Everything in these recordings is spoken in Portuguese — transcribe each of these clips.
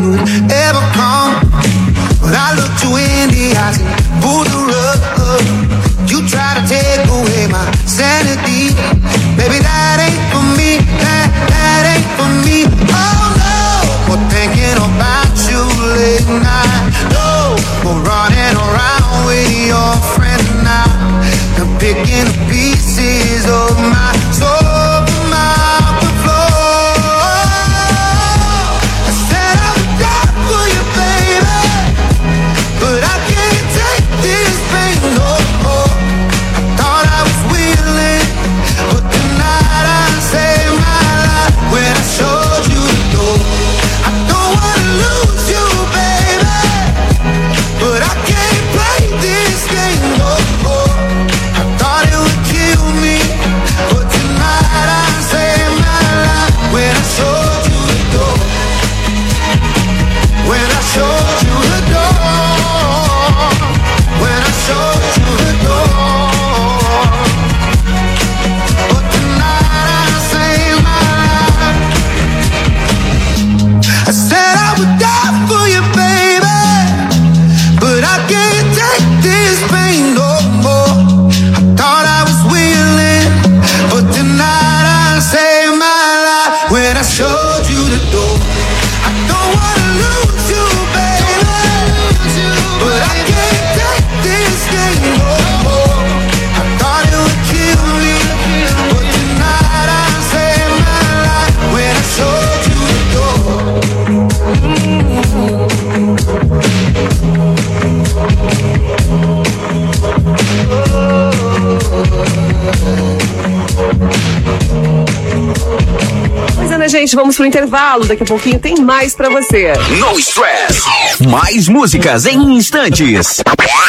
would ever come. But I looked you in the eyes and pulled the rug. You try to take away my sanity. Baby, that ain't for me. That ain't for me. Oh no, we're thinking about you late night. No, we're running around with your friends now. They're picking the pieces of my soul from out the floor. I said I would die for you, baby, but I can't take this pain no more. I thought I was willing, but tonight I saved my life when I showed you the door. I don't wanna lose you, baby, but I can't play this game no more. I thought it would kill me, but tonight I saved my life when I showed you the door. When I showed you the door. When I showed you the door. But tonight I saved my life. I said I would die for you, baby, but I can't take this pain no more. I thought I was willing, but tonight I saved my life when I showed you the door. I don't wanna lose you, baby, but I can't take this game no more. I thought it would kill me, but tonight I saved my life when I showed you the door. Pois é, né, gente? Vamos pro intervalo. Daqui a pouquinho tem mais pra você. No Stress. Mais músicas em instantes.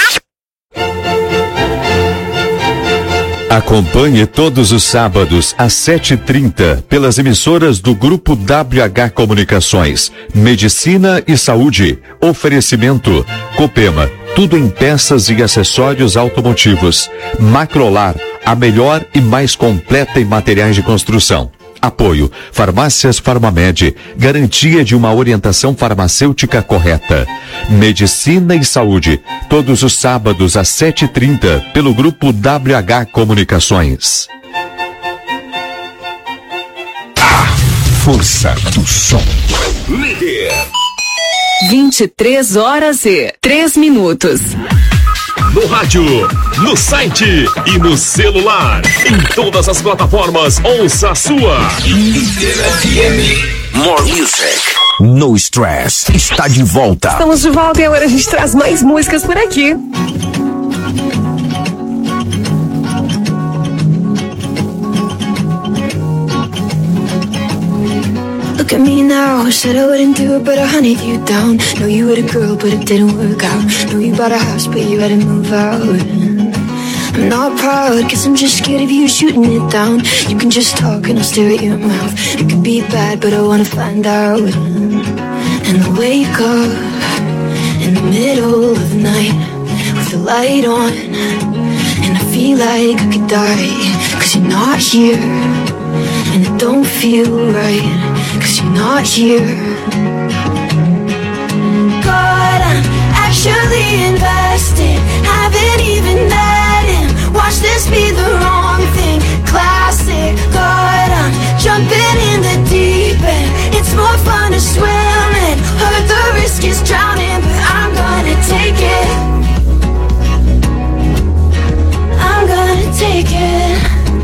Acompanhe todos os sábados às 7h30 pelas emissoras do Grupo WH Comunicações, Medicina e Saúde. Oferecimento Copema, tudo em peças e acessórios automotivos. Macrolar, a melhor e mais completa em materiais de construção. Apoio Farmácias Farmamed, garantia de uma orientação farmacêutica correta. Medicina e Saúde, todos os sábados às 7h30 pelo Grupo WH Comunicações. A força do som. Líder. 23h03. No rádio, no site e no celular. Em todas as plataformas, ouça a sua. Líder FM. More music. No Stress está de volta. Estamos de volta e agora a gente traz mais músicas por aqui. Look at me now, said I wouldn't do it, but I hunted you down. Know you had a girl, but it didn't work out. Know you bought a house, but you had to move out. I'm not proud, guess I'm just scared of you shooting it down. You can just talk and I'll stare at your mouth. It could be bad, but I wanna find out. And I wake up in the middle of the night with the light on, and I feel like I could die, 'cause you're not here. And it don't feel right, 'cause you're not here. God, I'm actually invested, haven't even met him. Watch this be the wrong thing, classic. God, I'm jumping in the deep end. It's more fun to swim in. Heard the risk is drowning, but I'm gonna take it. I'm gonna take it.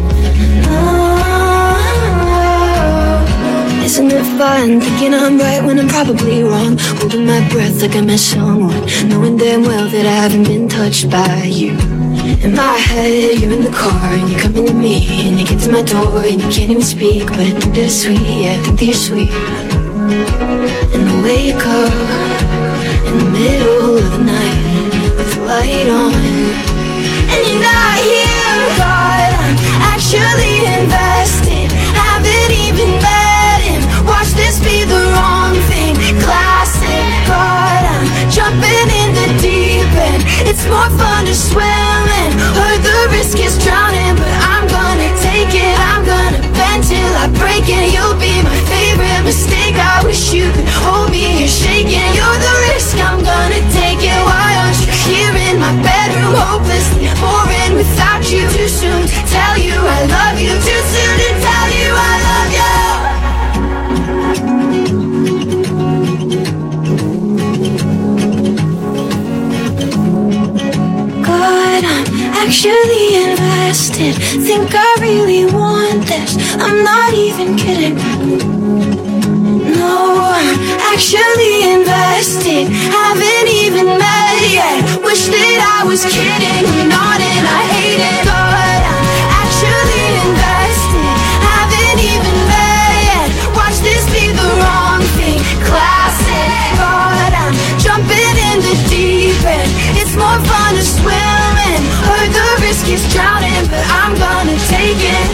Isn't it fun thinking I'm right when I'm probably wrong? Holding my breath like I met someone, knowing damn well that I haven't been touched by you. In my head, you're in the car and you're coming to me, and you get to my door and you can't even speak, but I think they're sweet, yeah, I think they're sweet. And I wake up in the middle of the night with the light on, and you're not here. God, I'm actually invested, haven't even met him. Watch this be the wrong thing, classic. God, I'm jumping in the deep end. It's more fun to swim in. Heard the risk is drowning, but I'm gonna take it. I'm gonna bend till I break it. You'll be my favorite mistake. I wish you could hold me, you're shaking. You're the risk, I'm gonna take it. Why aren't you here in my bedroom, hopelessly boring without you? Too soon to tell you I love you, too soon to tell you I love you. God, I'm actually invested. Think I really want this, I'm not even kidding. No, I'm actually invested, haven't even met yet. Wish that I was kidding, I'm not and I hate it. But I'm actually invested, haven't even met yet. Watch this be the wrong thing, classic. But I'm jumping in the deep end, it's more fun to swim in. Heard the risk is drowning, but I'm gonna take it.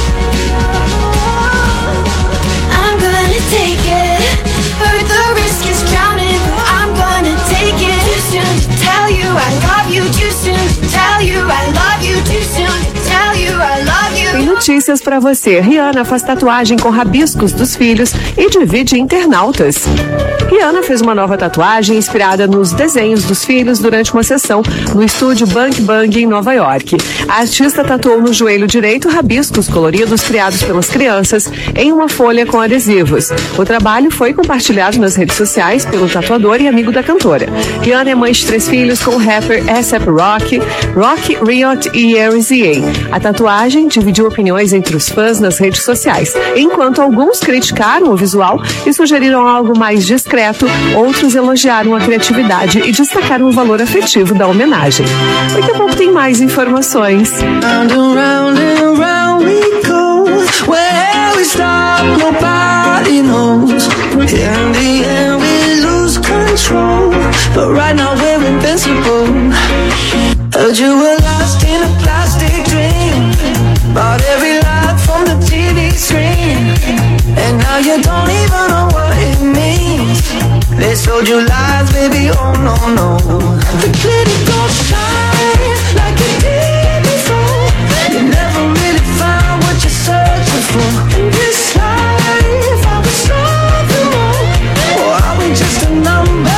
I'm gonna take it. Heard the risk is drowning, but I'm gonna take it. Too soon to tell you I love you, too soon to tell you I love you, too soon to tell you I love you. Tem notícias pra você. Rihanna faz tatuagem com rabiscos dos filhos e divide internautas. Rihanna fez uma nova tatuagem inspirada nos desenhos dos filhos durante uma sessão no estúdio Bang Bang em Nova York. A artista tatuou no joelho direito rabiscos coloridos criados pelas crianças em uma folha com adesivos. O trabalho foi compartilhado nas redes sociais pelo tatuador e amigo da cantora. Rihanna é mãe de 3 filhos com o rapper A$AP Rocky, Riot e RZA. A tatuagem dividiu opiniões entre os fãs nas redes sociais. Enquanto alguns criticaram o visual e sugeriram algo mais discreto, outros elogiaram a criatividade e destacaram o valor afetivo da homenagem. Daqui a pouco tem mais informações. Round and round and round we go. Where we stop, nobody knows. In the end we lose control, but right now we're invincible. Heard you were lost in a plastic dream, bought every lie from the TV screen, and now you don't even know what it means. They sold you lies, baby, oh no, no. The glitter don't shine like it did before. You never really found what you're searching for. In this life, are we something more? Or are we just a number?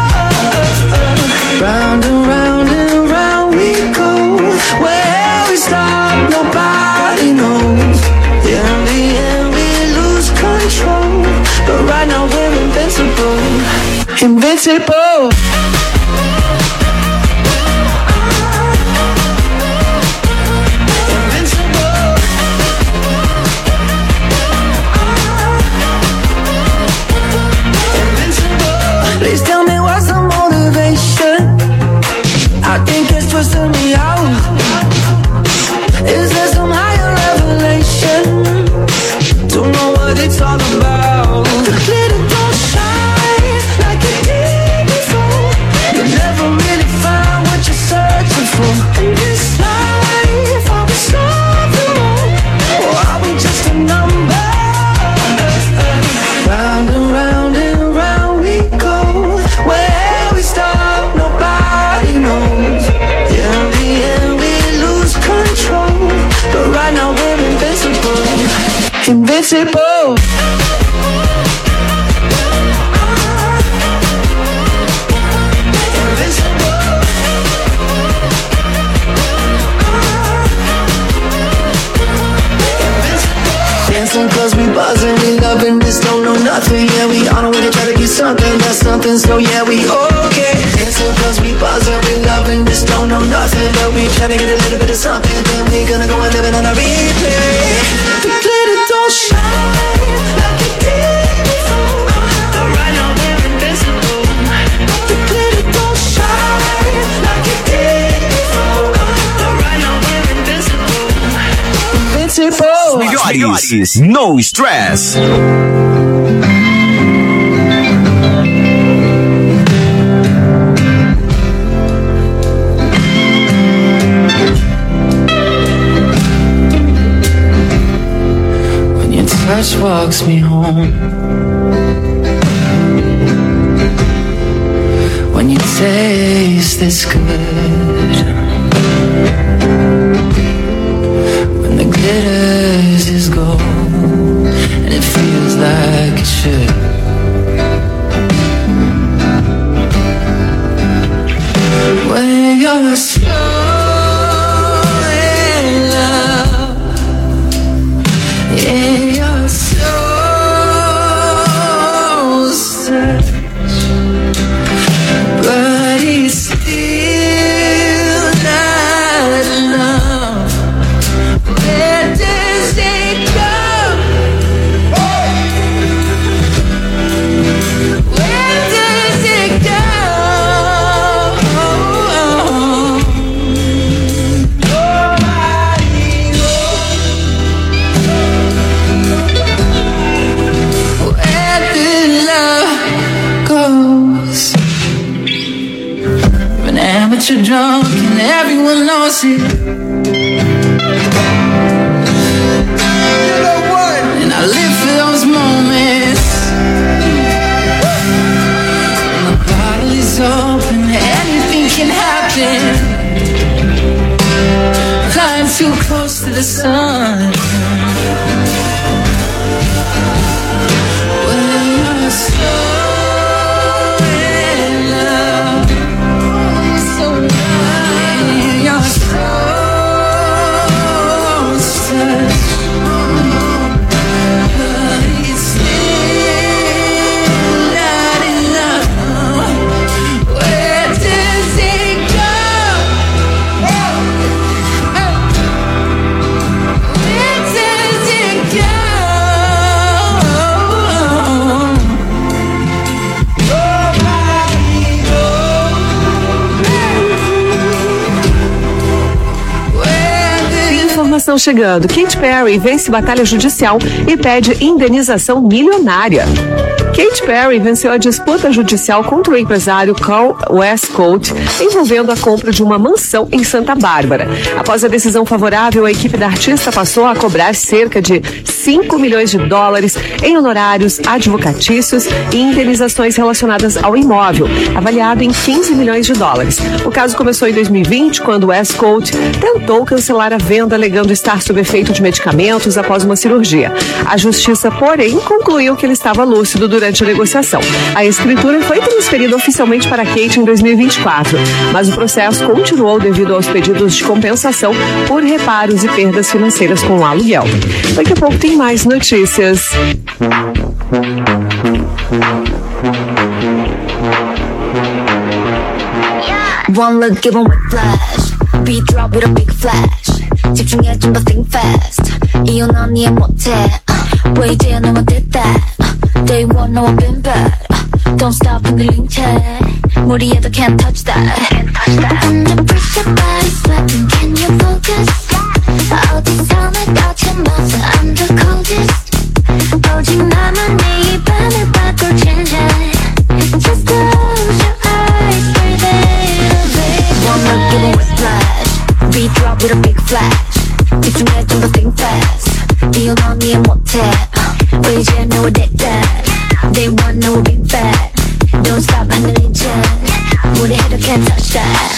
Round and round and round we go. Where we stop, nobody knows. In the end, we lose control, but right now we're invincible. Invincible. Please tell me what's the motivation. I think it's twisting me out. Is there some higher revelation? Don't know what it's all about. The glitter don't shine like it did before. You never really found what you're searching for. In this life, are we something more? Or are we just a number? Round and round and round we go. Where we stop, nobody knows. In the end, we lose control, but right now we're invincible. Invincible. Dancing cause we buzzing, we loving this, don't know nothing. Yeah, we on our way to try to get something, that's something, so yeah, we okay. Dancing cause we buzzing, we loving this, don't know nothing, but we try to get a little bit of something, then we gonna go and live it on a replay. The glitter don't shine like it did before, but right now we're invincible. The glitter don't shine like it did before, but right now we're invincible. Invincible. Melhores, no stress. When your touch walks me home, when you taste this good, when the glitters is gold and it feels like it should. drunk and everyone knows it. And I live for those moments. And the bottle is open, anything can happen. Flying too close to the sun. Informação chegando. Katy Perry vence batalha judicial e pede indenização milionária. Katy Perry venceu a disputa judicial contra o empresário Carl Westcott, envolvendo a compra de uma mansão em Santa Bárbara. Após a decisão favorável, a equipe da artista passou a cobrar cerca de $5 milhões em honorários advocatícios e indenizações relacionadas ao imóvel, avaliado em $15 milhões. O caso começou em 2020, quando Westcott tentou cancelar a venda, alegando estar sob efeito de medicamentos após uma cirurgia. A justiça, porém, concluiu que ele estava lúcido durante a negociação. A escritura foi transferida oficialmente para Katy em 2024, mas o processo continuou devido aos pedidos de compensação por reparos e perdas financeiras com o aluguel. Daqui a pouco tem mais notícias. One look, give 'em whiplash. Beat drop with a big flash. 집중해 좀 더 think fast. 이혼 넌 이해 못해. 왜 이제야 너만 did that? Day one, no I've been bad. Don't stop 흔들린 채. 무리해도 can't touch that. Under pressure, body sweating. Can you focus? 어디서 내가 처음 봤어? I'm the coldest. 오직 나만 네 입안을 바꿀 change. Just close your eyes, breathe in. One look, give 'em whiplash. Beat drop with a big flash. 집중해 좀 더 think fast. 이혼 넌 이해 못해. 왜 이제 no I did that? They want no be bad. Don't stop 흔들린 채. 무리해도 can't touch that.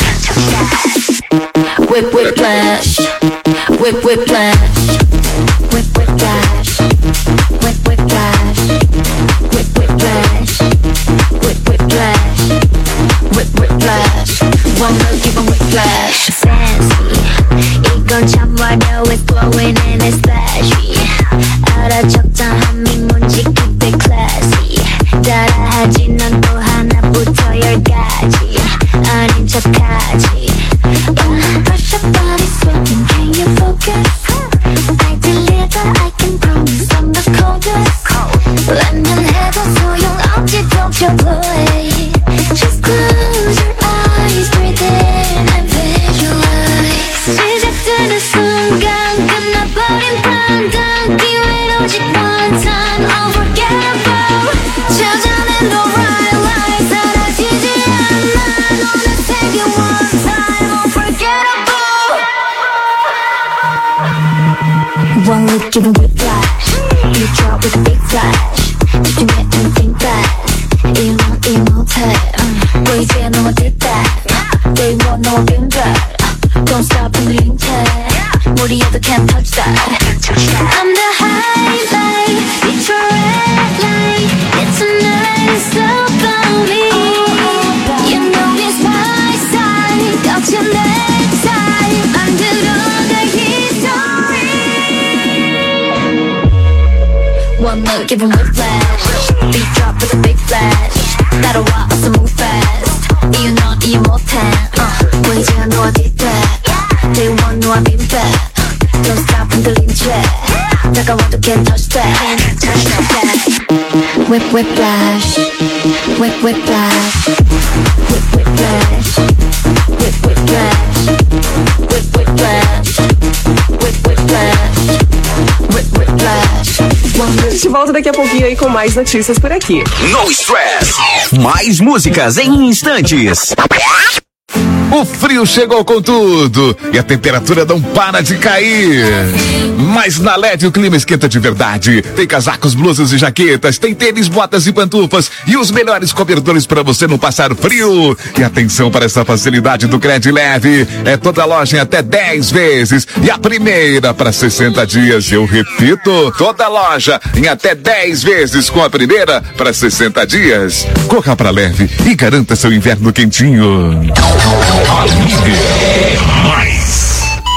Whip whip flash. Whip whip flash. Whip whip flash. Whip whip flash. Whip whip flash. Whip whip flash. Whip whip flash. One look, give 'em whip flash. Fancy. 이건 참 화려해, it's glowing and it's flashy. 알아 적당함이 뭔지 그때 classy. 따라하지 넌 또 하나부터 10가지. 아닌 척하지. Pressure body sweating, can you focus? I deliver, I can promise I'm the coldest. 랜덤해도 소용없지, don't you play. Just close your eyes, breathe in and visualize. 시작되는 순간 끝나버린 판단. 기회는 오직 one time, unforgettable. 찾아낸 the right light, 사라지지 않아. 너는 take it one time, unforgettable. One look, give 'em whiplash. You drop with a big flash. 집중해 and think fast. 이혼 이 못해. 왜 이제 너만 did that? They want no been bad. Don't stop 흔들린 채. 무리해도 can't touch that. I'm the highlight. It's your red light. It's a nice about me. You know it's my side. 거친 내 side. 만들어갈 history. One look, give 'em whiplash. Beat drop with a big flash. 따라와, 어서 move fast. 이유 넌 이해 못해. 왜 이제 너 did that? They want no I've been bad. Don't stop 흔들린 채. 다가와도 can't touch that. Whip whip flash. Whip whip flash. Whip whip flash. Whip whip flash. Whip whip flash. Whip whip flash. Whip whip flash. A gente volta daqui a pouquinho aí com mais notícias por aqui. No Stress. Mais músicas em instantes. O frio chegou com tudo e a temperatura não para de cair. Mas na LED o clima esquenta de verdade. Tem casacos, blusas e jaquetas, tem tênis, botas e pantufas e os melhores cobertores para você não passar frio. E atenção para essa facilidade do Cred Leve. É toda loja em até 10 vezes e a primeira para 60 dias. Eu repito, toda loja em até 10 vezes com a primeira para 60 dias. Corra para Leve e garanta seu inverno quentinho. A líder é mais.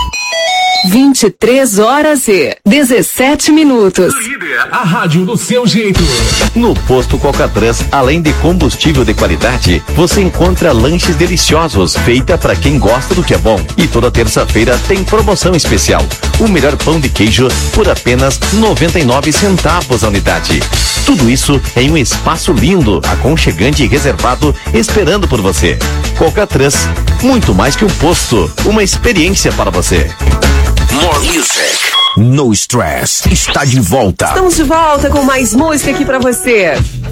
23 horas e 17 minutos. A rádio do seu jeito. No Posto Coca-Trans, além de combustível de qualidade, você encontra lanches deliciosos, feita para quem gosta do que é bom. E toda terça-feira tem promoção especial. O melhor pão de queijo por apenas 99 centavos a unidade. Tudo isso em um espaço lindo, aconchegante e reservado, esperando por você. Coca-Trans, muito mais que um posto, uma experiência para você. More Music. No Stress. Está de volta. Estamos de volta com mais música aqui pra você.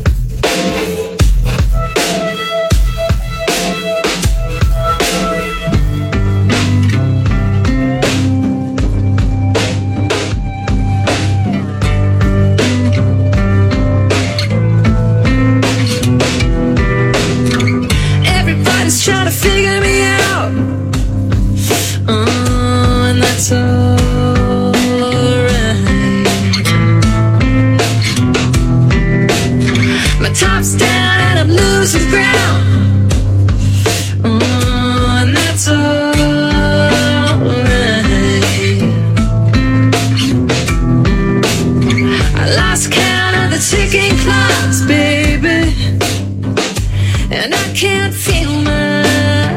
Everybody's trying to figure me out. And that's top's down and I'm losing ground. And that's alright. I lost count of the ticking clocks, baby, and I can't feel mine.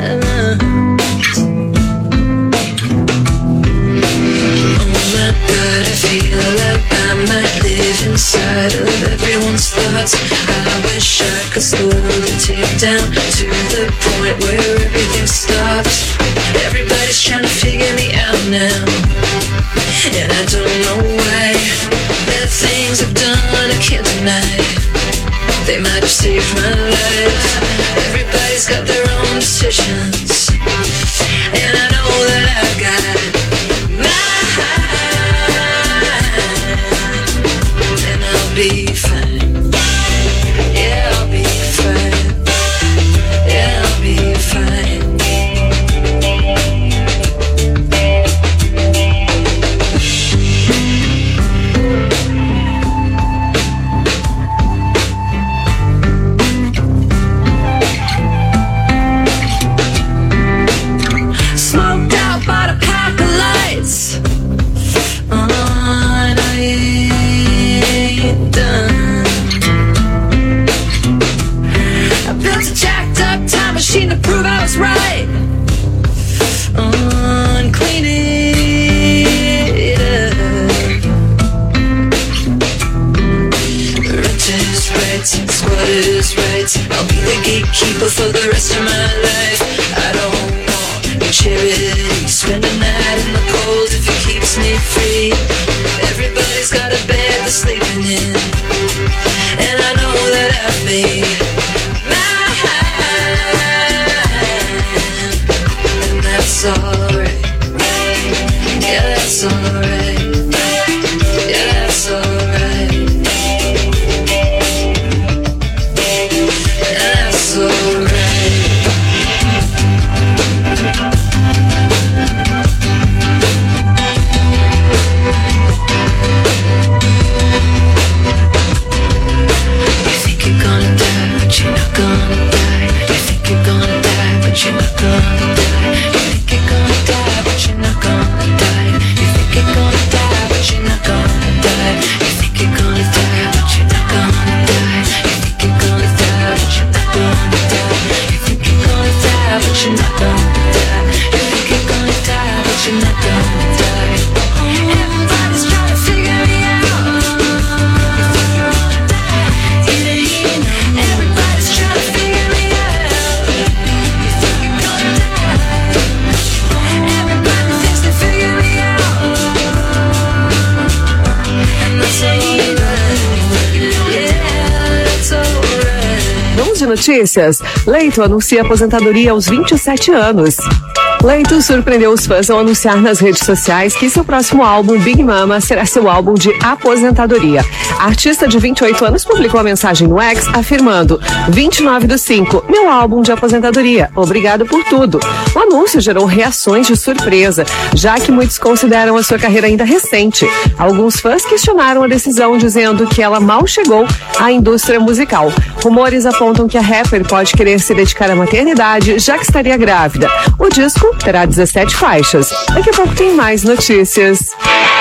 Oh my God, I feel like I might live inside of everyone's thoughts. I wish I could slow the tape down to the point where everything stops. Everybody's trying to figure me out now, and I don't know why. The things I've done I can't deny. They might have saved my life. Everybody's got their own decisions, and I know that I've got mine, and I'll be fine. To prove I was right on cleaning it up. Rent is right, squad is right. I'll be the gatekeeper for the rest of my life. I don't want your charity. Spend a night in the cold if it keeps me free. Everybody's got a bed they're sleeping in, and I know that I've made that's alright. Yeah, that's alright. Yeah, that's alright. Yeah, that's alright. You think you're gonna die, but you're not gonna die. You think you're gonna die, but you're not gonna die. You think you're gonna die, but you're not gonna die. You think you're gonna notícias. Leito anuncia aposentadoria aos 27 anos. Leito surpreendeu os fãs ao anunciar nas redes sociais que seu próximo álbum, Big Mama, será seu álbum de aposentadoria. A artista de 28 anos publicou a mensagem no X afirmando: 29/5, meu álbum de aposentadoria. Obrigado por tudo. O anúncio gerou reações de surpresa, já que muitos consideram a sua carreira ainda recente. Alguns fãs questionaram a decisão, dizendo que ela mal chegou à indústria musical. Rumores apontam que a rapper pode querer se dedicar à maternidade, já que estaria grávida. O disco terá 17 faixas. Daqui a pouco tem mais notícias.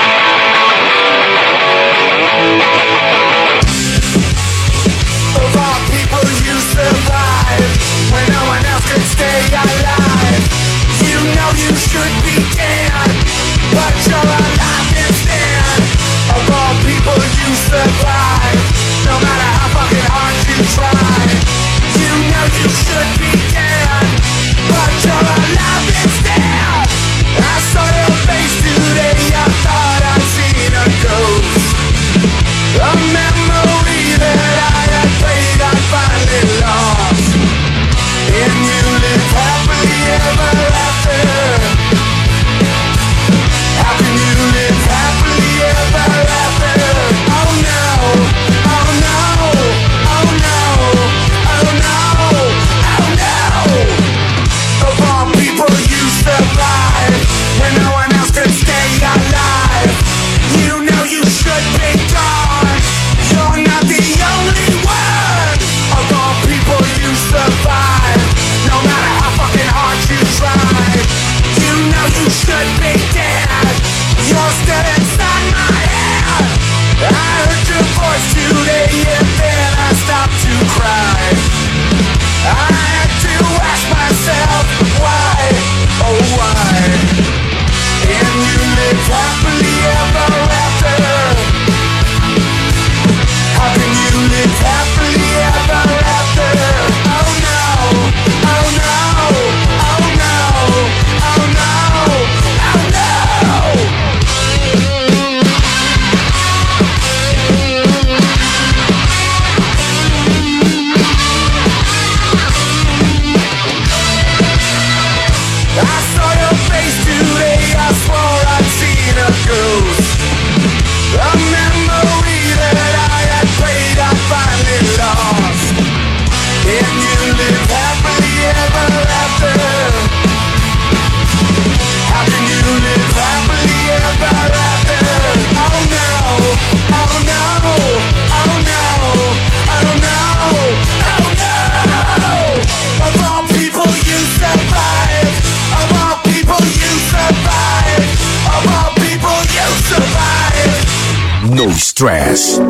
No stress.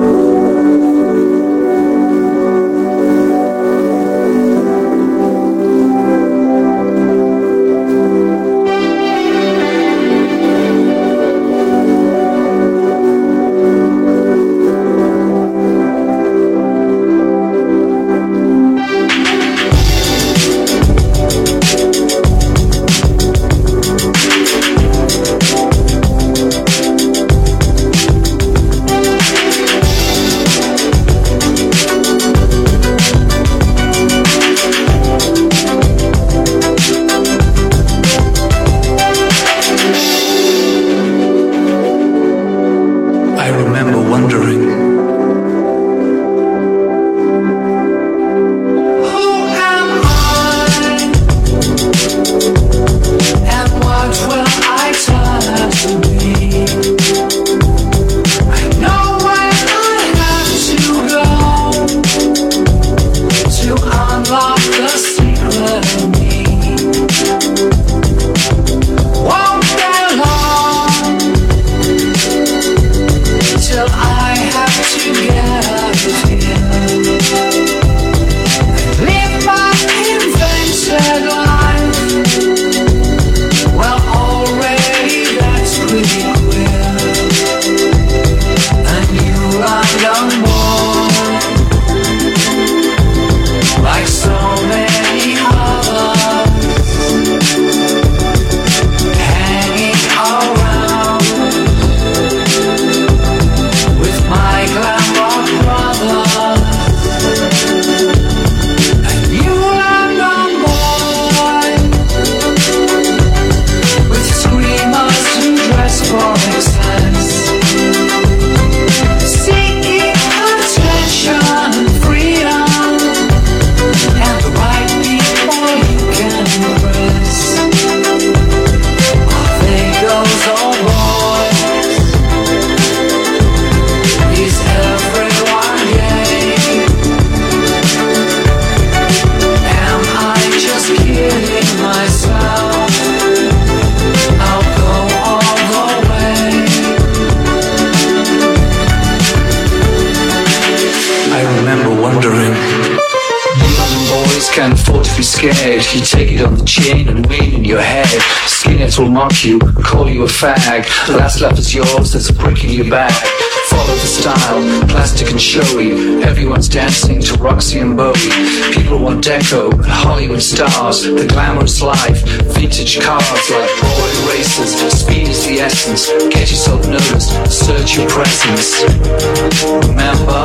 scared. You take it on the chin and win in your head. Skinheads will mock you, call you a fag. The last laugh is yours, there's a brick in your bag. Follow the style, plastic and showy. Everyone's dancing to Roxy and Bowie. People want deco, Hollywood stars. The glamorous life, vintage cars like boy racers. Speed is the essence, get yourself noticed, search your presence. Remember,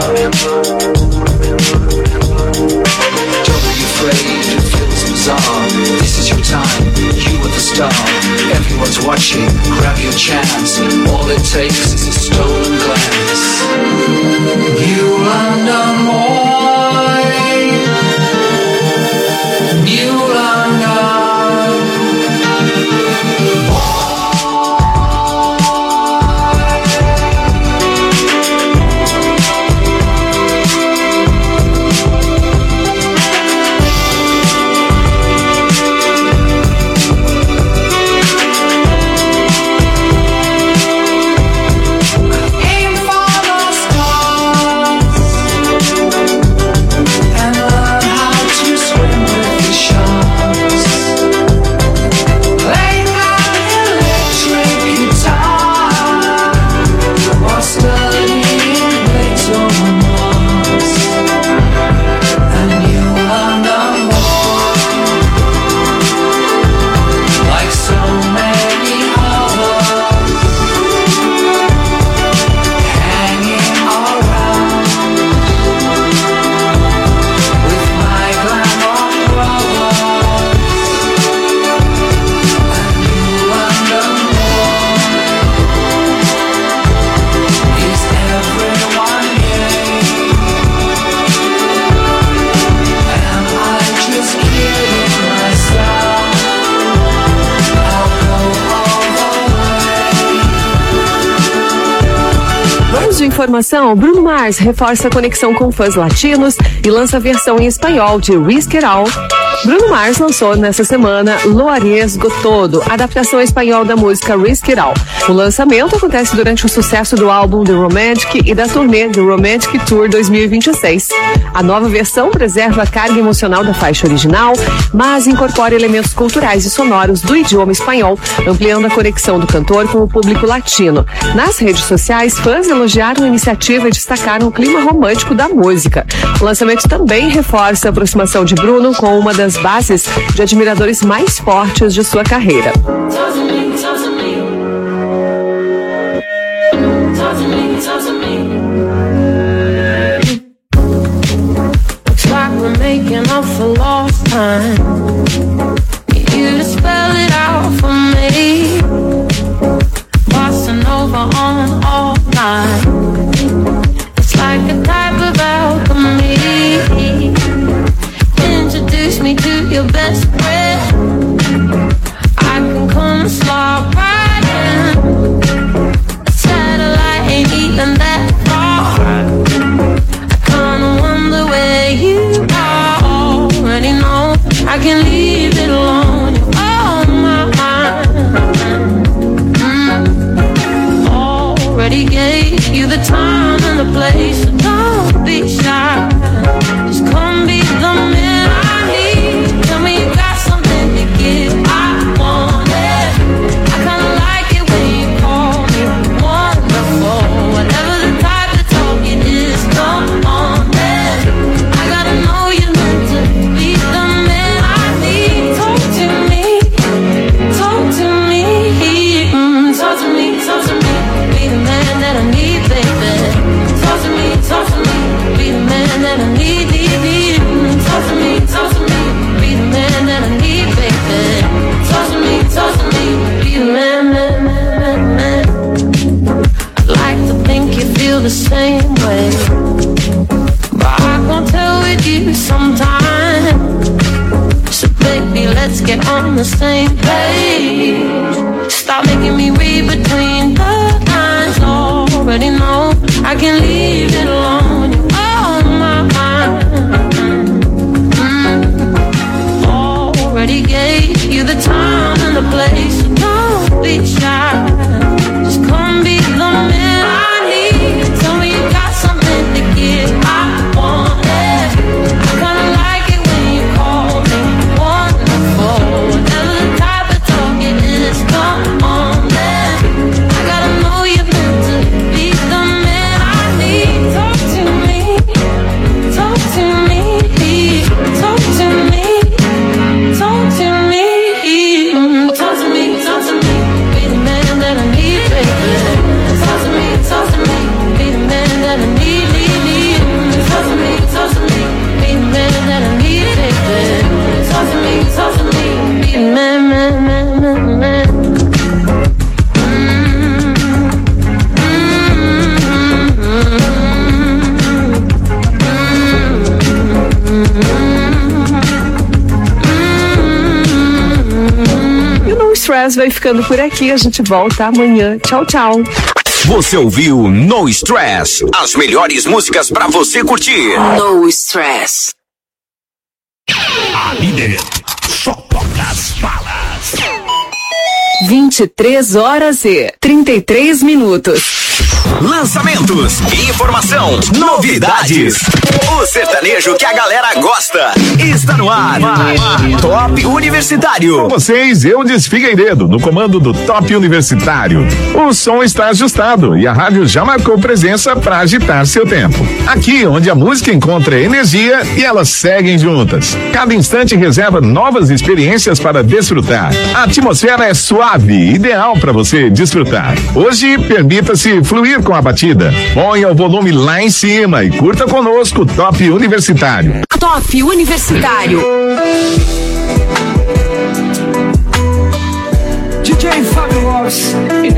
don't be afraid, it feels bizarre. This is your time, you are the star. Everyone's watching, grab your chance. All it takes is a stolen glance. You London boy, New London. Informação, Bruno Mars reforça a conexão com fãs latinos e lança a versão em espanhol de Risk It All. Bruno Mars lançou nessa semana Lo Arriesgo Todo, adaptação em espanhol da música Risk It All. O lançamento acontece durante o sucesso do álbum The Romantic e da turnê The Romantic Tour 2026. A nova versão preserva a carga emocional da faixa original, mas incorpora elementos culturais e sonoros do idioma espanhol, ampliando a conexão do cantor com o público latino. Nas redes sociais, fãs elogiaram a iniciativa e destacaram o clima romântico da música. O lançamento também reforça a aproximação de Bruno com uma das bases de admiradores mais fortes de sua carreira. Me to your best friend. I can come slide right in. A satellite ain't even that far. I kinda wonder where you are. Already know I can leave it alone. You're on my mind. Already gave you the time and the place. So don't be shy. Just come be the man. Tell me you got something to give. I want it. I kinda like it when you call me wonderful. Whatever the type of talk it is, come on then. I gotta know you're meant to be the man I need. Talk to me, talk to me, talk to me, talk to me. Be the man that I need, baby. Talk to me, be the man that I need, need. Talk to me, be the man that I need, baby. Talk to me, be the man. I'd like to think you feel the same way, but I can't tell with you sometimes. So baby, let's get on the same page. Stop making me read between the lines. Already know I can leave it alone. You're on my mind. Already gave you the time and the place. So don't be shy. Just come be the man I need. Tell me you got something to give. I want it. I kinda like it when you call me Stress vai ficando por aqui. A gente volta amanhã. Tchau, tchau. Você ouviu No Stress, as melhores músicas pra você curtir. No Stress. A líder só toca as balas. 23 horas e 33 minutos. Lançamentos, informação, novidades. O sertanejo que a galera gosta está no ar. Top Universitário. Com vocês, eu Figueiredo, no comando do Top Universitário. O som está ajustado e a rádio já marcou presença para agitar seu tempo. Aqui, onde a música encontra energia e elas seguem juntas. Cada instante reserva novas experiências para desfrutar. A atmosfera é suave, ideal para você desfrutar. Hoje, permita-se fluir com a batida. Ponha o volume lá em cima e curta conosco o Top Universitário. Top Universitário. DJ Fábio Lopes.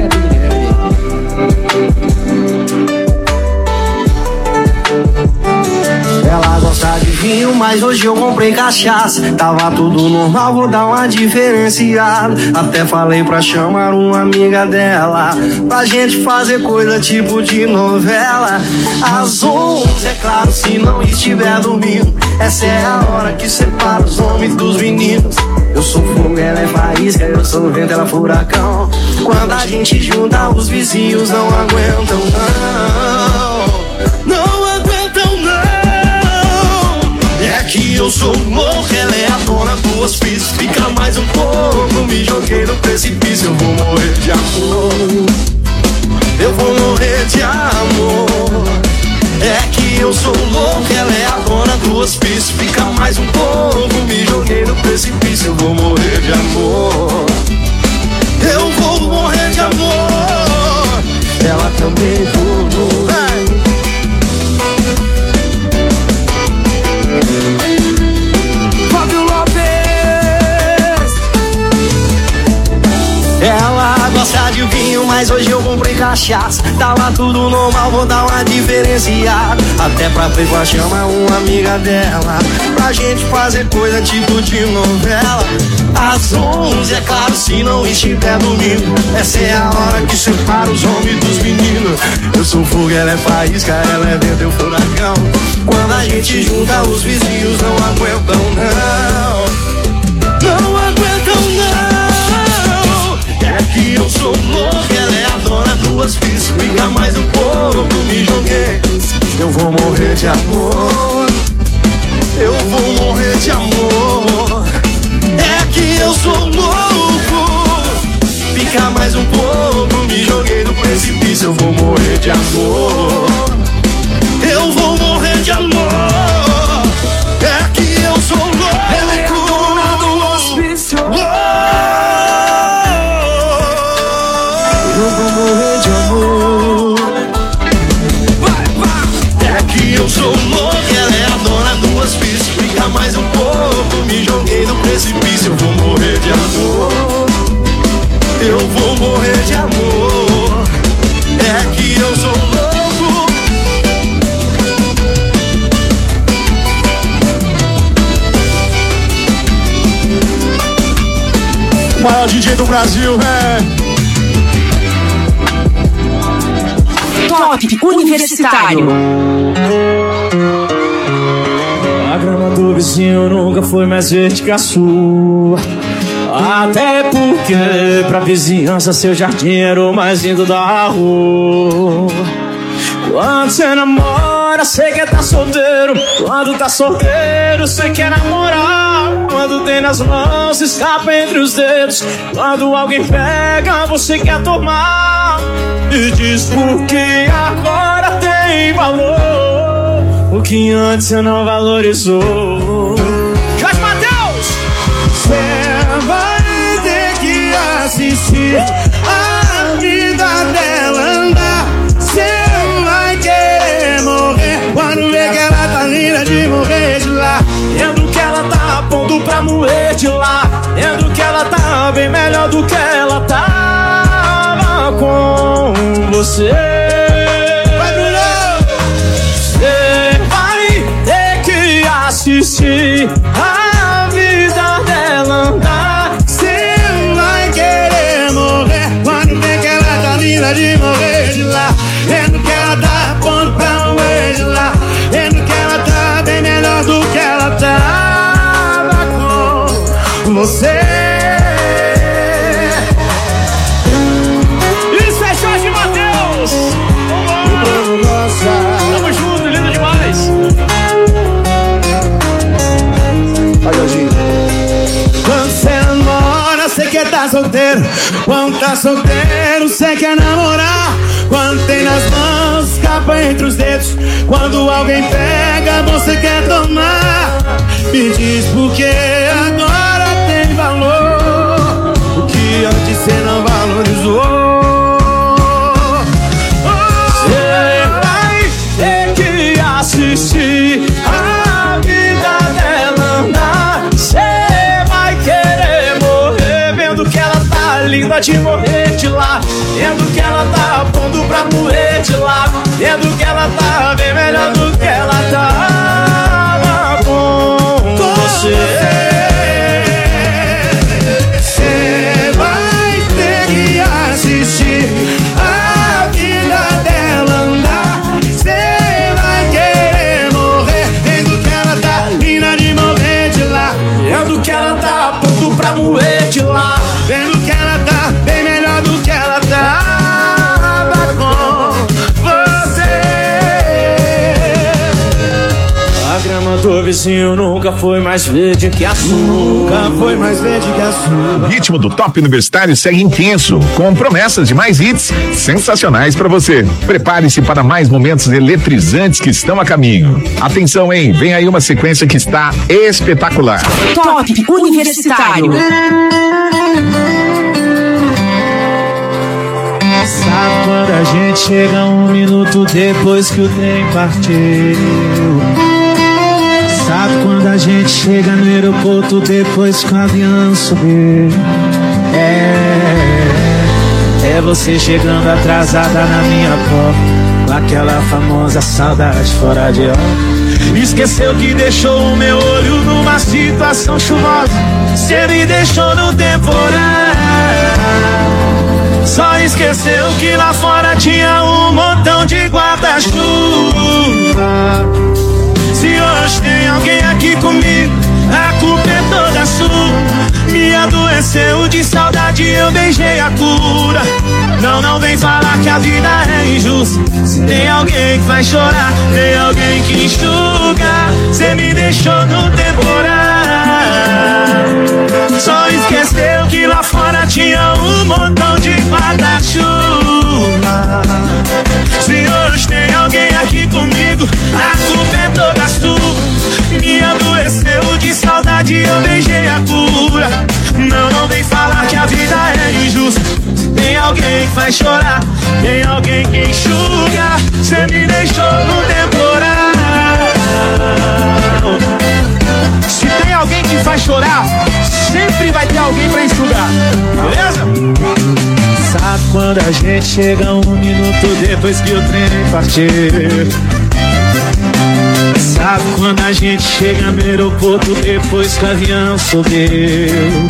Ela gosta de vinho, mas hoje eu comprei cachaça. Tava tudo normal, vou dar uma diferenciada. Até falei pra chamar uma amiga dela, pra gente fazer coisa tipo de novela. Às 11, é claro, se não estiver dormindo. Essa é a hora que separa os homens dos meninos. Eu sou fogo, ela é faísca, eu sou vento, ela é furacão. Quando a gente junta, os vizinhos não aguentam, não. Não aguentam, não. É que eu sou louco, ela é a dona do hospício. Fica mais um pouco, me joguei no precipício. Eu vou morrer de amor, eu vou morrer de amor. É que eu sou louco, ela é a dona do hospício. Fica mais um pouco, me joguei no precipício. Eu vou morrer de amor, eu vou morrer de amor. Ela também tudo. Fábio Lopes. Ela gosta de vinho, mas hoje eu comprei cachaça. Tava tudo normal, vou dar uma diferenciada. Até pra Pepa chama uma amiga dela, pra gente fazer coisa tipo de novela. Às 11, é claro, se não estiver dormindo. Essa é a hora que separa os homens dos meninos. Eu sou fogo, ela é faísca, ela é vento, eu furacão. Quando a gente junta, os vizinhos não aguentam, não. Não aguentam, não. É que eu sou louco, ela é a dona do hospício. Fica mais um pouco, me joguei. Eu vou morrer de amor, eu vou morrer de amor. É que eu sou louco, fica mais um pouco, me joguei no precipício. Eu vou morrer de amor, eu vou morrer de amor. É que eu sou louco, ela é a dona do hospício. Eu vou morrer de amor. É que eu sou louco, ela é a dona do hospício. Fica mais um pouco, me joguei no precipício. Eu vou morrer de amor, eu vou morrer de amor. É que eu sou louco. O maior DJ do Brasil, Top Universitário. A grama do vizinho nunca foi mais verde que a sua. Até porque pra vizinhança seu jardim era o mais lindo da rua. Quando você namora, você quer tá solteiro. Quando tá solteiro, você quer namorar. Quando tem nas mãos, escapa entre os dedos. Quando alguém pega, você quer tomar. E diz porque agora tem valor o que antes você não valorizou. Jorge Mateus! Você vai ter que assistir a vida dela andar. Você vai querer morrer quando ver que ela tá linda de morrer de lá. Vendo que ela tá a ponto pra morrer de lá. Vendo que ela tá bem melhor do que ela tava com você. Você vai ter que assistir a vida dela andar. Você vai querer mina de morrer de lá. Vendo que ela tá ponto pra morrer de lá. Vendo que ela tá bem melhor do que ela tava com você. Isso é Jorge Mateus! Tamo junto, lindo demais! Vai, Jorginho. Quando cê namora, cê quer tá solteiro. Quando tá solteiro, cê quer namorar. Quando tem nas mãos, escapa entre os dedos. Quando alguém pega, você quer tomar. Me diz por que agora tem valor o que antes cê não valorizou. Cê vai ter que assistir a vida dela andar. Cê vai querer morrer vendo que ela tá linda de morrer de lá. Vendo que ela tá pondo pra morrer de lá. Vendo que ela tá bem melhor do que ela tava com você. Cê vai ter que assistir a vida dela andar. Cê vai querer morrer vendo que ela tá linda de morrer de lá. Vendo que ela tá pronto pra morrer de lá. Vendo que ela tá bem melhor do que ela tava com você. A grama do vizinho nunca foi mais verde que a sua. Nunca foi mais verde que a sua. O ritmo do Top Universitário segue intenso, com promessas de mais hits sensacionais para você. Prepare-se para mais momentos eletrizantes que estão a caminho. Atenção, hein? Vem aí uma sequência que está espetacular. Top Universitário. Sabe quando a gente chega 1 minuto depois que o trem partiu? Sabe quando a gente chega no aeroporto depois que o avião subiu? É você chegando atrasada na minha porta, com aquela famosa saudade fora de hora. Esqueceu que deixou o meu olho numa situação chuvosa. Cê me deixou no temporal. Só esqueceu que lá fora tinha um montão de guarda-chuva. Se hoje tem alguém aqui comigo, a culpa é toda sua. Me adoeceu de saudade, eu beijei a cura. Não vem falar que a vida é injusta. Se tem alguém que vai chorar, tem alguém que enxuga. Cê me deixou no temporal. Só esqueceu que lá fora tinha um montão de guarda-chuva. Se hoje tem alguém aqui comigo, a culpa é toda sua. Me adoeceu de saudade, eu beijei a cura. Não vem falar que a vida é injusta. Se tem alguém que faz chorar, tem alguém que enxuga. Cê me deixou no temporal. Se tem alguém que faz chorar, sempre vai ter alguém pra enxugar. Beleza? Sabe quando a gente chega 1 minuto depois que o trem partiu? Sabe quando a gente chega no aeroporto depois que o avião subiu?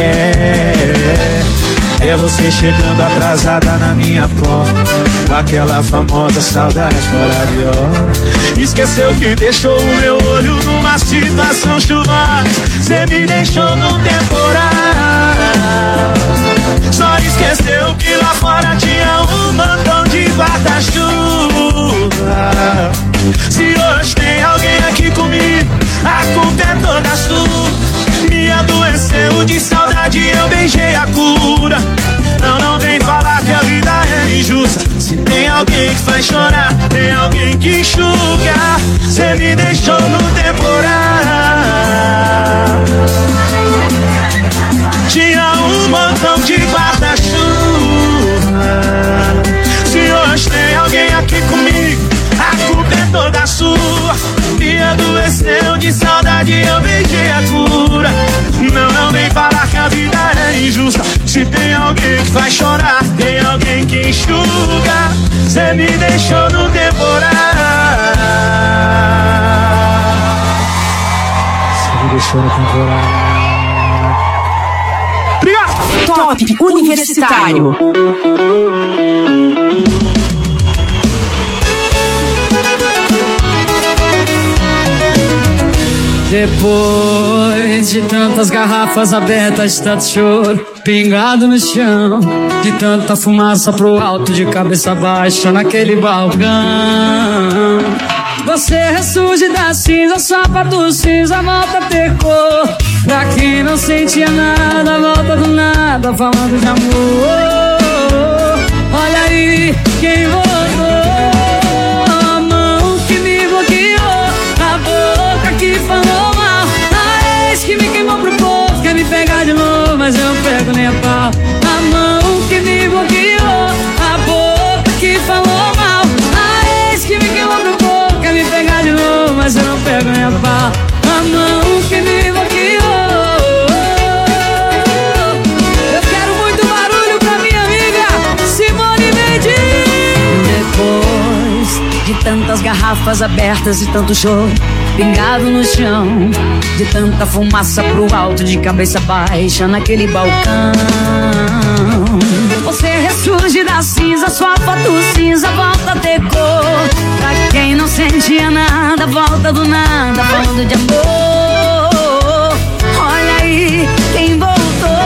É você chegando atrasada na minha porta, com aquela famosa saudade fora de hora. Esqueceu que deixou o meu olho numa situação chuvosa. Cê me deixou no temporal. Só esqueceu que lá fora tinha um montão de guarda-chuva. Se hoje tem alguém aqui comigo, a culpa é toda sua. Me adoeceu de saudade, eu beijei a cura. Não vem falar que a vida é injusta. Se tem alguém que faz chorar, tem alguém que enxuga. Cê me deixou no temporal. Tinha um montão de guarda-chuva. Se hoje tem alguém aqui comigo, a culpa é toda sua. Me adoeceu de saudade, eu beijei a cura. Não vem falar que a vida é injusta. Se tem alguém que faz chorar, tem alguém que enxuga. Cê me deixou no temporal. Cê me deixou no temporal. Top Universitário. Depois de tantas garrafas abertas, de tanto choro pingado no chão, de tanta fumaça pro alto, de cabeça baixa naquele balcão, você ressurge da cinza, sapato cinza, volta a ter cor. Pra quem não sentia nada, volta do nada, falando de amor. Olha aí quem voltou. A mão que me bloqueou, a boca que falou mal, a ex que me queimou pro povo, quer me pegar de novo, mas eu não pego nem a pau. A mão que me bloqueou, a boca que falou mal, a ex que me queimou pro povo, quer me pegar de novo, mas eu não pego nem a pau. A mão que me bloqueou. Eu quero muito barulho pra minha amiga Simone Mendes. Depois de tantas garrafas abertas e tanto choro pingado no chão, de tanta fumaça pro alto, de cabeça baixa naquele balcão, você ressurge da cinza, sua foto cinza volta a ter cor. Pra quem não sentia nada, volta do nada, falando de amor. Olha aí quem voltou.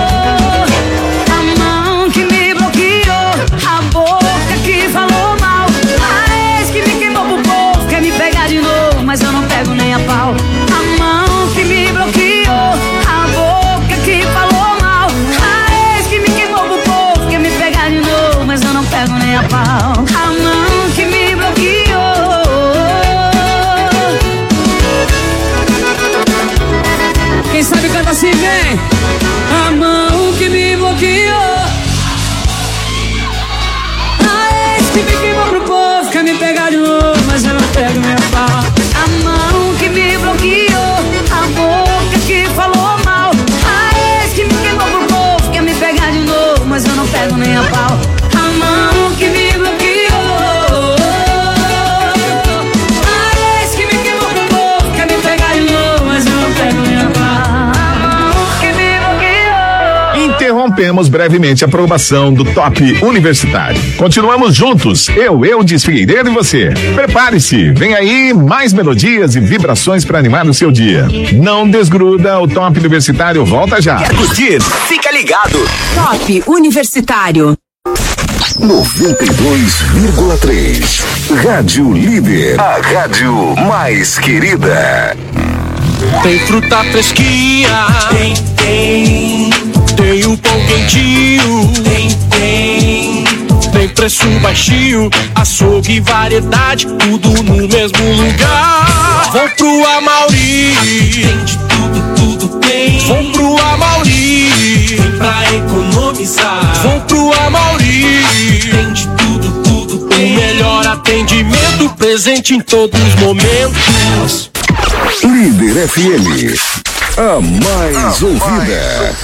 A mão que me bloqueou, a boca que falou mal, a ex que me queimou pro povo, quer me pegar de novo, mas eu não pego nem a pau. A mão que me bloqueou, a boca que falou mal, a ex que me queimou pro povo, quer me pegar de novo, mas eu não pego nem a pau. A mão que me bloqueou. Quem sabe canta assim, vem. A mão que me bloqueou, a ex que me queimou pro povo, quer me pegar de novo, mas eu não pego nem a pau. A mão que me bloqueou, a boca que falou mal, a ex que me queimou pro povo, quer me pegar de novo, mas eu não pego nem a pau. A mão que me bloqueou, a ex que me queimou pro povo, quer me pegar de novo, mas eu não pego nem a pau. A mão que me bloqueou. Interrompemos brevemente a programação do Top Universitário. Continuamos juntos, Eudes Figueiredo e você. Prepare-se, vem aí mais melodias e vibrações para animar o seu dia. Não desgruda, o Top Universitário volta já. Quer curtir? Fica ligado. Top Universitário 92,3. Rádio Líder, a rádio mais querida. Tem fruta fresquinha, tem o pão quentinho, tem preço baixinho, açougue e variedade, tudo no mesmo lugar. Vou pro Amauri, tem de tudo tem. Vou pro Amauri, tem pra economizar. Vou pro Amauri, tem de tudo tem. O melhor atendimento presente em todos os momentos. Líder FM, a mais ouvida.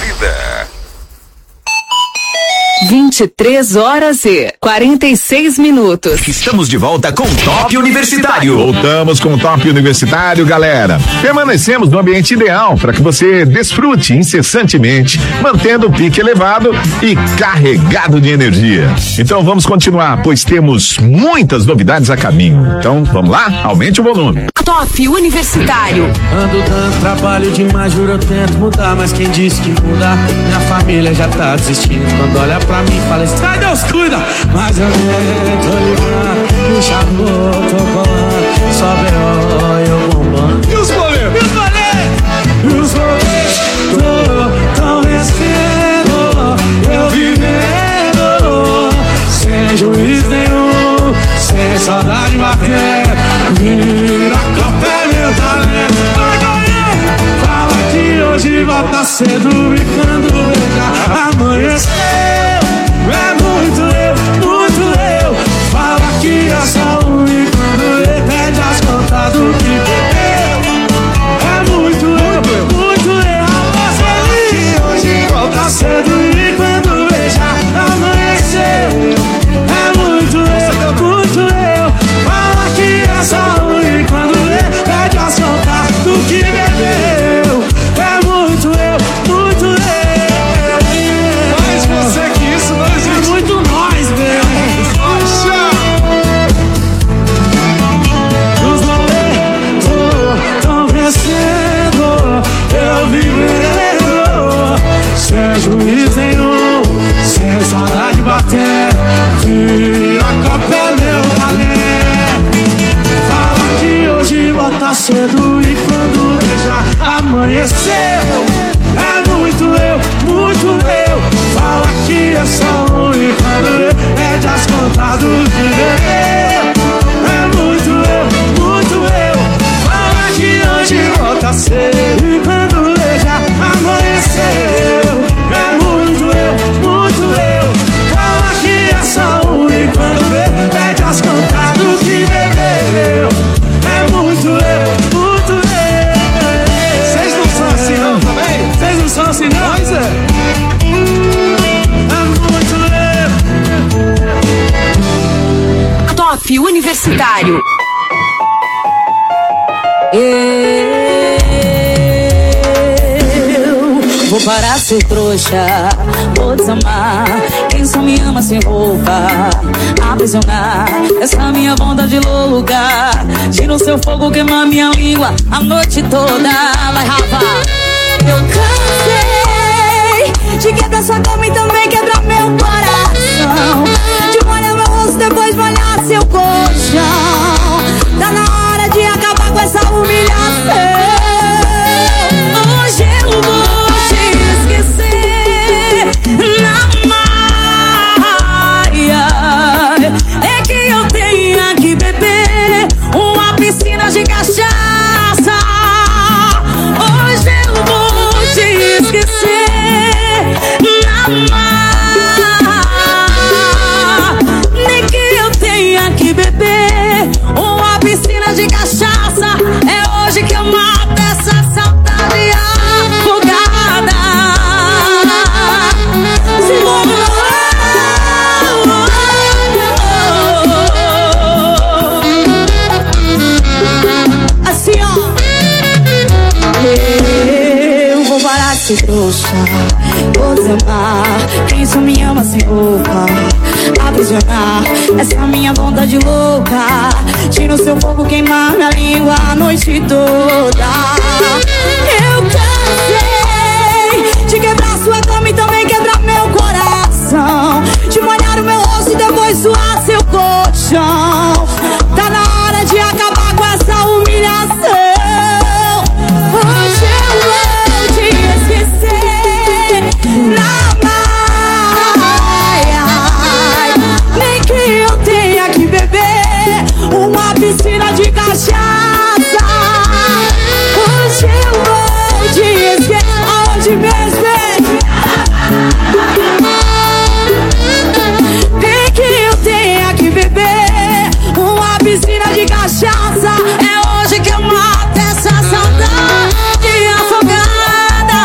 23 horas e 46 minutos. Estamos de volta com o Top Universitário. Voltamos com o Top Universitário, galera. Permanecemos no ambiente ideal para que você desfrute incessantemente, mantendo o pique elevado e carregado de energia. Então vamos continuar, pois temos muitas novidades a caminho. Então vamos lá? Aumente o volume. Top Universitário. Ando dando trabalho demais, juro eu tento mudar, mas quem disse que mudar? Minha família já tá desistindo. Quando olha pra mim fala, sai Deus cuida. Mas eu nem tô ligando, me chamou, tô colando, só B.O. e eu bombando. E os boletos? E os boletos? E os boletos tão vencendo, eu vivendo, sem juiz nenhum, sem saudade batendo, vira café meu talento. Fala que hoje volta cedo, brincando, já amanheceu. É muito eu. Fala que é só um e quando ele pede as contas do que bebeu. É muito eu. Fala que hoje volta cedo e quando ele já amanheceu. É muito eu. Fala que é só um e quando ele pede as contas do que bebeu. É muito eu. que a copa é meu balé. Fala que hoje volta cedo e quando já amanheceu é muito eu, muito eu. Fala que é só um e quando é descontado de beber. É muito eu. Fala que hoje volta cedo e quando já amanheceu. É muito eu. Fala que é só um e quando é descontado de beber. É muito eu. Vocês não são assim não também? Vocês não são assim não? Pois é. Top Universitário. Eu vou parar de ser trouxa, vou desamar quem só me ama sem roupa, aprisionar essa minha vontade louca, tira o seu fogo, queima minha língua a noite toda. Vai, Rafa! Eu cansei de quebrar sua cama e também quebrar meu coração, de molhar meu rosto, depois molhar seu colchão. Tá na hora de acabar com essa humilhação. Hoje eu vou te esquecer na maia. É que eu tenho que beber uma piscina de cachaça. Hoje eu vou te esquecer na maia. Nem que eu tenha que beber uma piscina de cachaça. É hoje que eu mato essa saudade afogada. Assim, ó. Eu vou parar de ser trouxa, vou desamar quem só me ama sem roupa, aprisionar essa minha vontade louca, tira o seu fogo, queimar minha língua a noite toda. Eu cansei de quebrar sua cama e também quebrar meu coração, de molhar o meu rosto e depois suar seu colchão. Tá na hora de acabar com essa humilhação. Hoje eu vou te esquecer na maia. Nem que eu tenha que beber uma piscina de cachaça. Hoje eu vou te esquecer. Aonde mesmo? Nem que eu tenha que beber uma piscina de cachaça. É hoje que eu mato essa saudade afogada.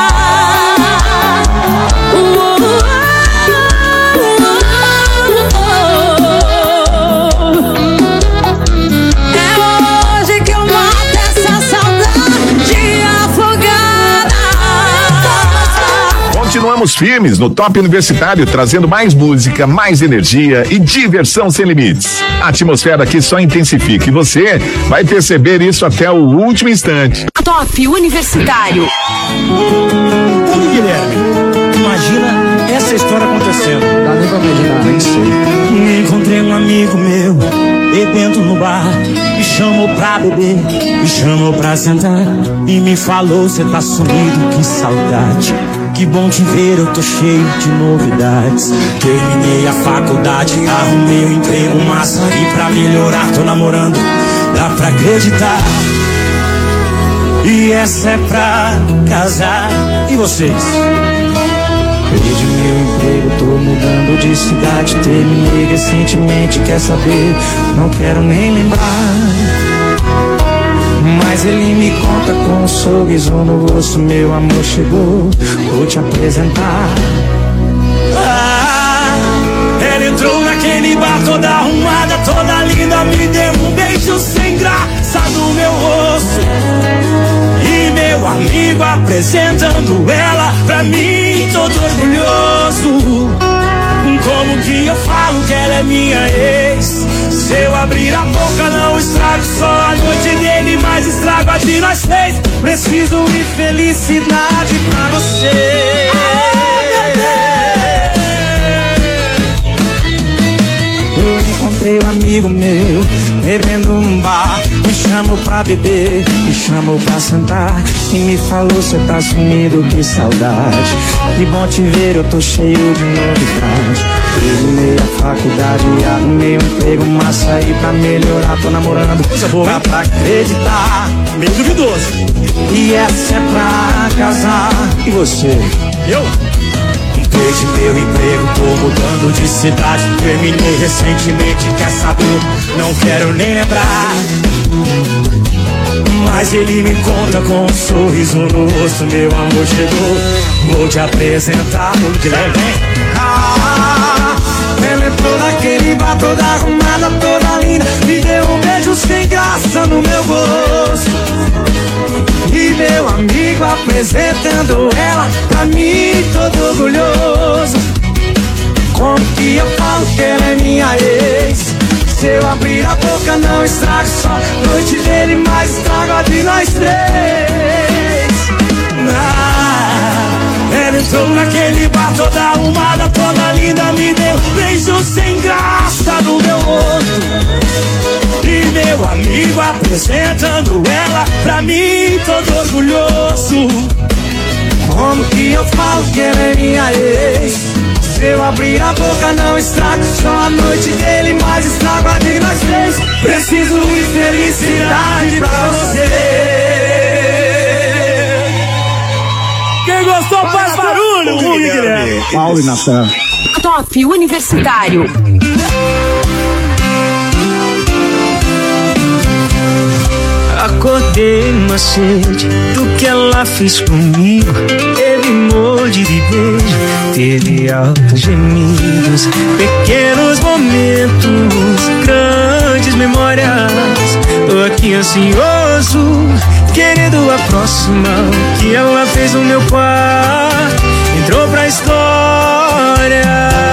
É hoje que eu mato essa saudade afogada. Continuamos firmes no Top Universitário, trazendo mais música, mais energia e diversão sem limites. A atmosfera aqui só intensifica e você vai perceber isso até o último instante. Top Universitário. Ô Guilherme, imagina essa história acontecendo. Dá nem pra imaginar, nem sei. Encontrei um amigo meu bebendo no bar, me chamou pra beber, me chamou pra sentar e me falou: cê tá sumido, que saudade. Que bom te ver, eu tô cheio de novidades. Terminei a faculdade, arrumei um emprego massa e pra melhorar tô namorando, dá pra acreditar. E essa é pra casar. E vocês? Perdi meu emprego, tô mudando de cidade. Terminei recentemente, quer saber? Não quero nem lembrar. Mas ele me conta com um sorriso no rosto: meu amor chegou, vou te apresentar. Ela entrou naquele bar toda arrumada, toda linda, me deu um beijo sem graça no meu rosto. E meu amigo apresentando ela pra mim, todo orgulhoso. Como que eu falo que ela é minha ex? Se eu abrir a boca não estrago só a noite dele, mas estrago a de nós três. Preciso de felicidade pra você. encontrei um amigo meu bebendo num bar. Me chamou pra beber, me chamou pra sentar e me falou: cê tá sumido, que saudade. Que bom te ver, eu tô cheio de novidade. Terminei a faculdade, arrumei um emprego massa aí pra melhorar. Tô namorando, coisa boa, dá pra acreditar. Meio duvidoso. E essa é pra casar. E você? Eu? Desde meu emprego, tô mudando de cidade. Terminei recentemente, quer saber? Não quero nem lembrar. Mas ele me conta com um sorriso no rosto. Meu amor chegou, vou te apresentar. Ela entrou naquele bar toda arrumada, toda linda. Me deu um beijo sem graça no meu rosto. E meu amigo apresentando ela pra mim, todo orgulhoso. Como que eu falo que ela é minha ex? Se eu abrir a boca não estrago só a noite dele, mas estrago a de nós três. Ela entrou naquele bar toda arrumada, toda linda. Me deu beijo sem graça no meu rosto. E meu amigo apresentando ela pra mim, todo orgulhoso. Como que eu falo que ela é minha ex? Se eu abrir a boca não estrago só a noite dele, mas estrago a de nós três. Preciso de felicidade pra você. Quem gostou faz barulho, Guilherme. Paulo e Natan. Top Universitário. Acordei numa sede do que ela fez comigo. Teve molde de beijo, teve altos gemidos, pequenos momentos, grandes memórias. Tô aqui ansioso, querendo aproximar o que ela fez no meu quarto. Entrou pra história.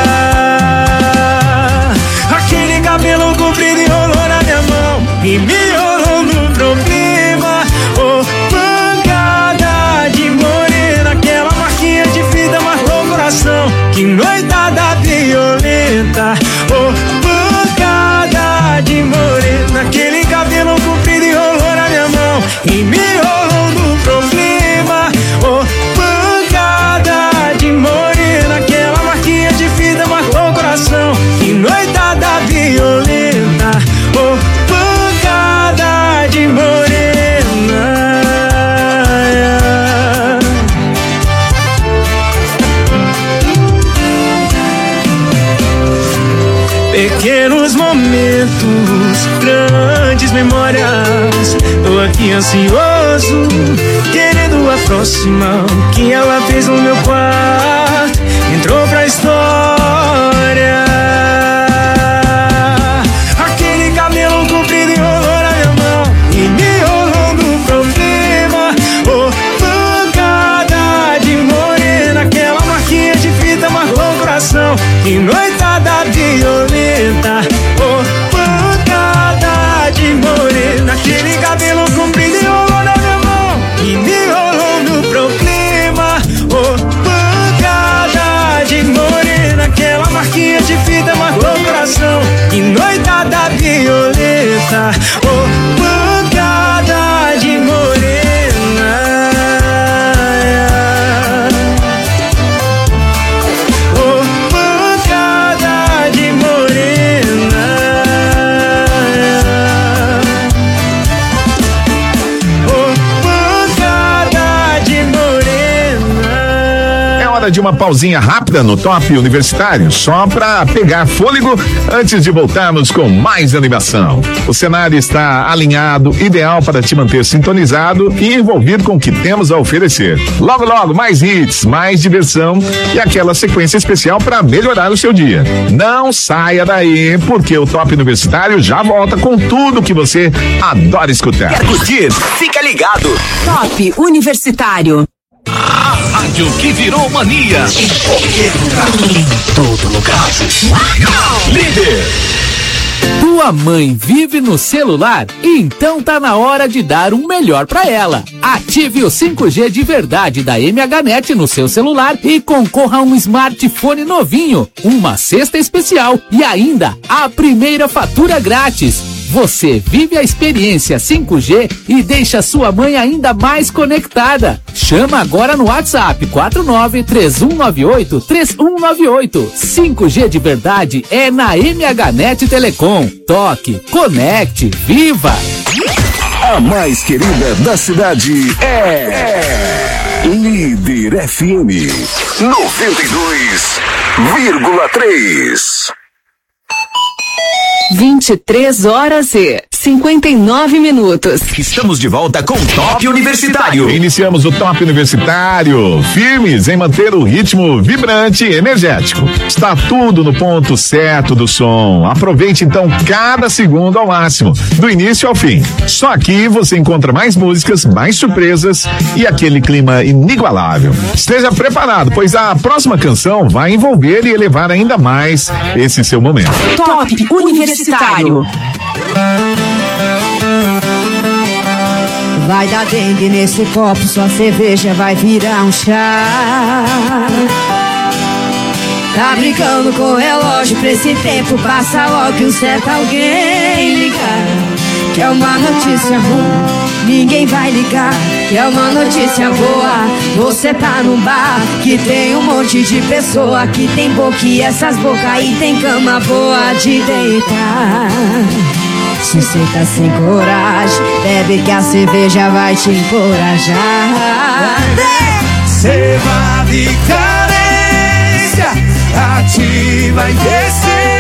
Aquele cabelo comprido enrolou na minha mão e me enrolou no problema. Oh, pancada de morena, aquela marquinha de fita marcou o coração. Que noitada violenta. Oh, pancada de morena, aquele cabelo comprido enrolou na minha mão e me enrolou no problema. Oh, pancada de morena, aquela marquinha de fita marcou o coração. Que noitada violenta. Oh, pancada de morena. Pequenos momentos, grandes memórias. Tô aqui ansioso, querendo aproximar o que ela fez no meu quarto. Entrou pra história. Aquele cabelo comprido enrolou na minha mão e me enrolou no problema. Oh, pancada de morena, aquela marquinha de fita marcou o coração. Que noitada violenta. Oh, pancada de morena, aquele cabelo comprido enrolou na minha mão e me enrolou no problema. Oh, pancada de morena, aquela marquinha de fita marcou o coração. Que noitada violenta. Oh, pancada de morena. Oh, pancada de morena. Oh, pancada de morena. É hora de uma pausinha rápida no Top Universitário, só pra pegar fôlego antes de voltarmos com mais animação. O cenário está alinhado, ideal para te manter sintonizado e envolvido com o que temos a oferecer. Logo, logo, mais hits, mais diversão e aquela sequência especial para melhorar o seu dia. Não saia daí, porque o Top Universitário já volta com tudo que você adora escutar. Quer curtir? Fica ligado. Top Universitário. A rádio que virou mania. Em qualquer lugar. Em todo lugar. Líder. Sua mãe vive no celular? Então tá na hora de dar um melhor pra ela. Ative o 5G de verdade da MHNet no seu celular e concorra a um smartphone novinho, uma cesta especial e ainda a primeira fatura grátis. Você vive a experiência 5G e deixa sua mãe ainda mais conectada. Chama agora no WhatsApp 4931983198. 5G de verdade é na MHNet Telecom. Toque, conecte, viva! A mais querida da cidade é Líder FM 92,3. 23h59. Estamos de volta com o Top Universitário. Iniciamos o Top Universitário, firmes em manter o ritmo vibrante e energético. Está tudo no ponto certo do som. Aproveite então cada segundo ao máximo, do início ao fim. Só aqui você encontra mais músicas, mais surpresas e aquele clima inigualável. Esteja preparado, pois a próxima canção vai envolver e elevar ainda mais esse seu momento. Top Universitário. Vai dar dengue nesse copo, sua cerveja vai virar um chá. Tá brincando com o relógio, pra esse tempo passa logo que o certo alguém ligar. Que é uma notícia boa, ninguém vai ligar. Que é uma notícia boa, você tá num bar que tem um monte de pessoa, que tem boca e essas bocas aí tem cama boa de deitar. Se cê tá sem coragem, bebe que a cerveja vai te encorajar. Cê vai de carência, ativa e descer.